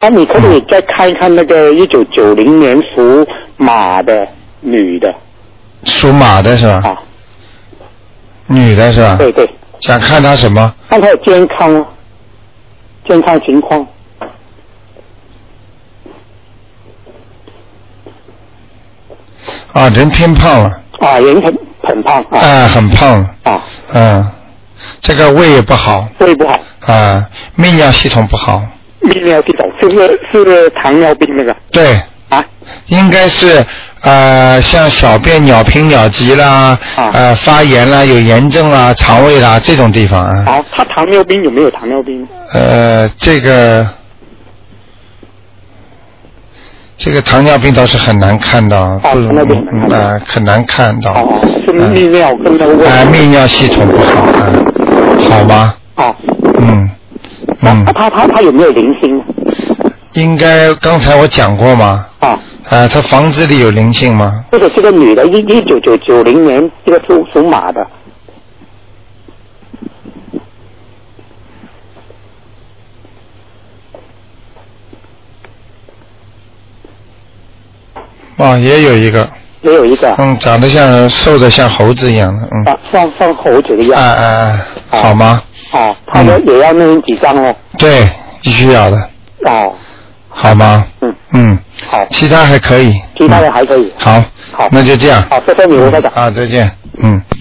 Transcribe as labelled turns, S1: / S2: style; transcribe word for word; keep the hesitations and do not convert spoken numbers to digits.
S1: 啊，你可不可以再看一看那个一九九零年属马的女的？
S2: 属马的是吧？
S1: 啊，
S2: 女的是吧？
S1: 对对。
S2: 想看她什么？
S1: 看她的健康，健康情况。
S2: 啊，人偏胖了。
S1: 啊，人很很胖啊。
S2: 啊，很胖。
S1: 啊。
S2: 嗯，这个胃也不好。
S1: 胃不好。
S2: 啊，泌尿系统不好。
S1: 泌尿系统是不是是不是糖尿病那个？
S2: 对。
S1: 啊。应
S2: 该是呃，像小便鸟频鸟急啦，啊、呃，发炎啦，有炎症啦，肠胃啦这种地方啊。
S1: 好，他糖尿病有没有糖尿病？
S2: 呃，这个。这个糖尿病倒是很难看到，啊，糖尿病很难看到，呃，很难看到。
S1: 哦，是泌尿跟那个胃。
S2: 啊，泌尿系统不好啊，好吗？
S1: 哦。
S2: 嗯。嗯。
S1: 他他他有没有灵性？
S2: 应该刚才我讲过吗？
S1: 啊。
S2: 啊，他房子里有灵性吗？
S1: 或者这个女的，一一九九九零年，这个属属马的。
S2: 哦，也有一个，
S1: 也有一个，
S2: 嗯，长得像瘦的像猴子一样的，嗯，
S1: 啊，像像猴子的样，
S2: 啊啊啊，好吗？
S1: 哦，他们也要弄几张哦，
S2: 对，必须要的，
S1: 哦，
S2: 好吗？
S1: 嗯
S2: 嗯，
S1: 好，
S2: 其他还可以，
S1: 其他的还可以，
S2: 好，
S1: 好，
S2: 那就这样，
S1: 好，谢谢你，吴科长，
S2: 啊，再见，嗯。